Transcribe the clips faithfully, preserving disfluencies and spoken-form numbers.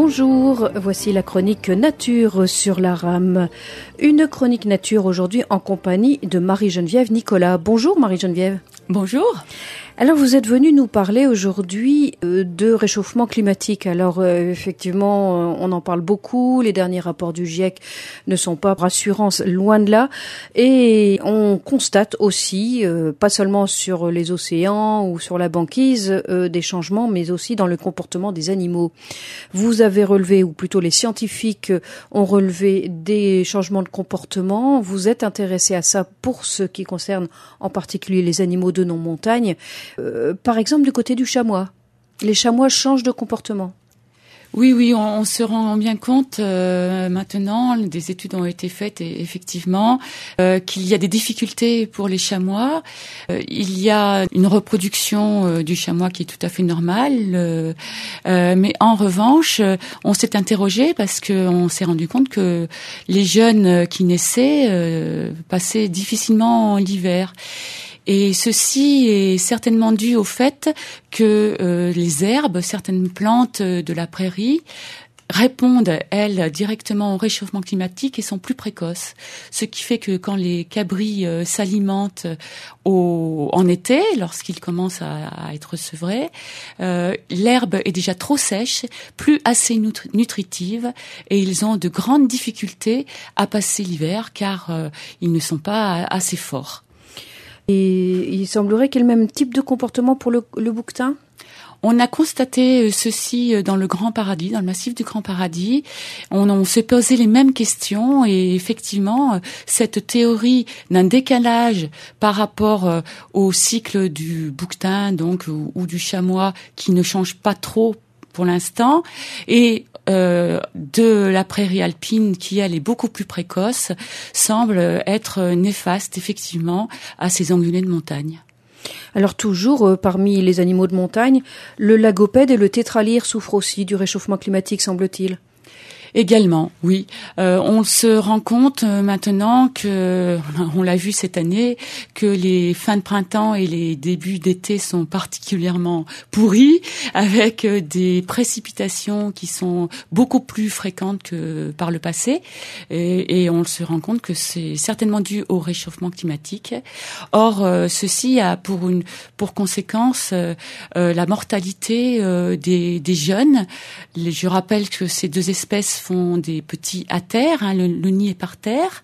Bonjour, voici la chronique Nature sur la rame. Une chronique Nature aujourd'hui en compagnie de Marie-Geneviève Nicolas. Bonjour Marie-Geneviève. Bonjour. Alors vous êtes venue nous parler aujourd'hui euh, de réchauffement climatique. Alors euh, effectivement, euh, on en parle beaucoup. Les derniers rapports du GIEC ne sont pas rassurants, loin de là. Et on constate aussi, euh, pas seulement sur les océans ou sur la banquise, euh, des changements, mais aussi dans le comportement des animaux. Vous avez relevé, ou plutôt les scientifiques ont relevé des changements de comportement. Vous êtes intéressé à ça pour ce qui concerne en particulier les animaux de non-montagne. Euh, par exemple, du côté du chamois, les chamois changent de comportement. Oui, oui, on, on se rend bien compte euh, maintenant, des études ont été faites et effectivement euh, qu'il y a des difficultés pour les chamois. Euh, il y a une reproduction euh, du chamois qui est tout à fait normale, euh, euh, mais en revanche, on s'est interrogé parce qu'on s'est rendu compte que les jeunes qui naissaient euh, passaient difficilement l'hiver. Et ceci est certainement dû au fait que euh, les herbes, certaines plantes de la prairie, répondent, elles, directement au réchauffement climatique et sont plus précoces. Ce qui fait que quand les cabris euh, s'alimentent au, en été, lorsqu'ils commencent à, à être sevrés, euh, l'herbe est déjà trop sèche, plus assez nutri- nutritive, et ils ont de grandes difficultés à passer l'hiver car euh, ils ne sont pas assez forts. Et il semblerait qu'il y ait le même type de comportement pour le, le bouquetin. On a constaté ceci dans le Grand Paradis, dans le massif du Grand Paradis. On, on s'est posé les mêmes questions et effectivement, cette théorie d'un décalage par rapport au cycle du bouquetin, donc ou, ou du chamois, qui ne change pas trop pour l'instant, et euh, de la prairie alpine qui, elle, est beaucoup plus précoce, semble être néfaste, effectivement, à ces ongulés de montagne. Alors toujours, euh, parmi les animaux de montagne, le lagopède et le tétralyre souffrent aussi du réchauffement climatique, semble-t-il. Également, oui. Euh, on se rend compte euh, maintenant que, on l'a vu cette année, que les fins de printemps et les débuts d'été sont particulièrement pourris, avec euh, des précipitations qui sont beaucoup plus fréquentes que par le passé. Et, et on se rend compte que c'est certainement dû au réchauffement climatique. Or, euh, ceci a pour une pour conséquence euh, euh, la mortalité euh, des, des jeunes. Les, je rappelle que ces deux espèces font des petits à terre, hein, le, le nid est par terre,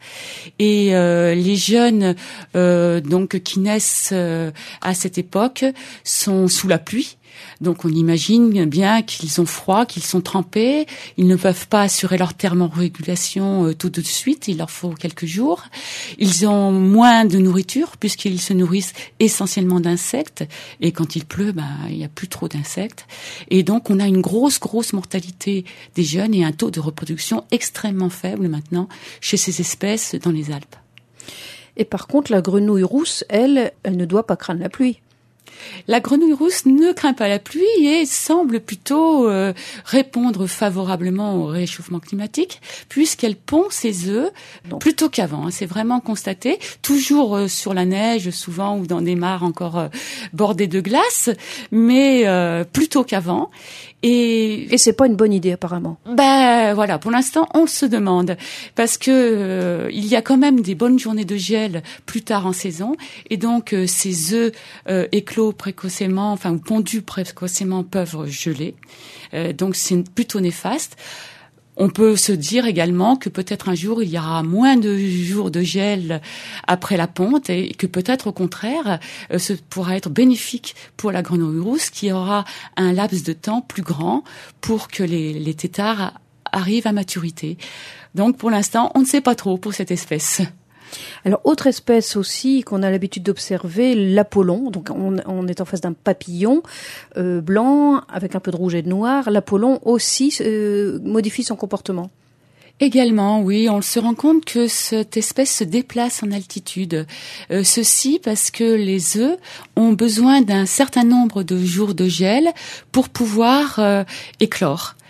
et euh, les jeunes euh, donc qui naissent euh, à cette époque sont sous la pluie. Donc on imagine bien qu'ils ont froid, qu'ils sont trempés, ils ne peuvent pas assurer leur thermorégulation euh, tout de suite, il leur faut quelques jours. Ils ont moins de nourriture puisqu'ils se nourrissent essentiellement d'insectes, et quand il pleut, ben, il n'y a plus trop d'insectes. Et donc on a une grosse, grosse mortalité des jeunes et un taux de reproduction extrêmement faible maintenant chez ces espèces dans les Alpes. Et par contre, la grenouille rousse, elle, elle ne doit pas craindre la pluie. La grenouille rousse ne craint pas la pluie et semble plutôt euh, répondre favorablement au réchauffement climatique puisqu'elle pond ses œufs Donc. plutôt qu'avant. Hein, c'est vraiment constaté, toujours euh, sur la neige souvent ou dans des mares encore euh, bordées de glace, mais euh, plutôt qu'avant. Et, et c'est pas une bonne idée apparemment. Ben voilà, pour l'instant on se demande parce que euh, il y a quand même des bonnes journées de gel plus tard en saison et donc euh, ces œufs euh, éclos précocement, enfin ou pondus précocement peuvent geler. Euh, donc c'est plutôt néfaste. On peut se dire également que peut-être un jour il y aura moins de jours de gel après la ponte et que peut-être au contraire euh, ce pourra être bénéfique pour la grenouille rousse qui aura un laps de temps plus grand pour que les, les têtards arrivent à maturité. Donc pour l'instant on ne sait pas trop pour cette espèce. Alors, autre espèce aussi qu'on a l'habitude d'observer, l'Apollon. Donc, on, on est en face d'un papillon euh, blanc avec un peu de rouge et de noir. L'Apollon aussi euh, modifie son comportement. Également, oui, on se rend compte que cette espèce se déplace en altitude. Euh, ceci parce que les œufs ont besoin d'un certain nombre de jours de gel pour pouvoir euh, éclore.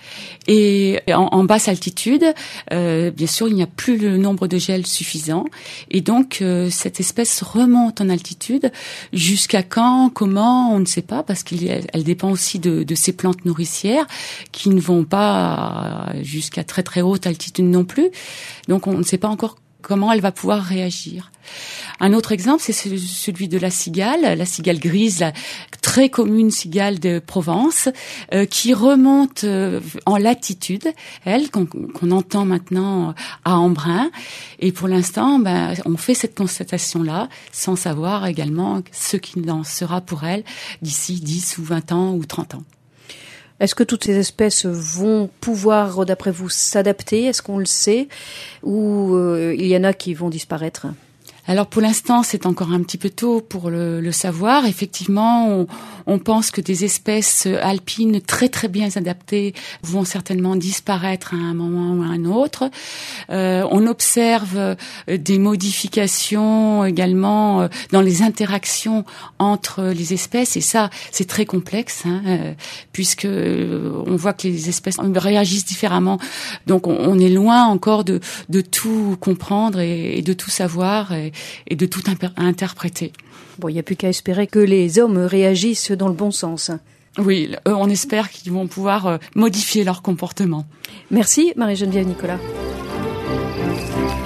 Et en, en basse altitude, euh, bien sûr, il n'y a plus le nombre de gel suffisant. Et donc, euh, cette espèce remonte en altitude. Jusqu'à quand, comment, on ne sait pas, parce qu'elle elle dépend aussi de, de ces plantes nourricières qui ne vont pas jusqu'à très très haute altitude non plus. Donc, on ne sait pas encore comment elle va pouvoir réagir. Un autre exemple, c'est celui de la cigale, la cigale grise, la très commune cigale de Provence, euh, qui remonte euh, en latitude, elle, qu'on, qu'on entend maintenant à Embrun. Et pour l'instant, ben, on fait cette constatation-là, sans savoir également ce qu'il en sera pour elle d'ici dix ou vingt ans ou trente ans. Est-ce que toutes ces espèces vont pouvoir, d'après vous, s'adapter? Est-ce qu'on le sait? Ou euh, il y en a qui vont disparaître? Alors pour l'instant, c'est encore un petit peu tôt pour le, le savoir. Effectivement, on, on pense que des espèces alpines très très bien adaptées vont certainement disparaître à un moment ou à un autre. Euh, on observe des modifications également dans les interactions entre les espèces, et ça, c'est très complexe, hein, euh, puisque on voit que les espèces réagissent différemment. Donc on, on est loin encore de, de tout comprendre et, et de tout savoir. Et, et de tout imper- interpréter. Bon, il n'y a plus qu'à espérer que les hommes réagissent dans le bon sens. Oui, euh, on espère qu'ils vont pouvoir euh, modifier leur comportement. Merci Marie-Geneviève Nicolas.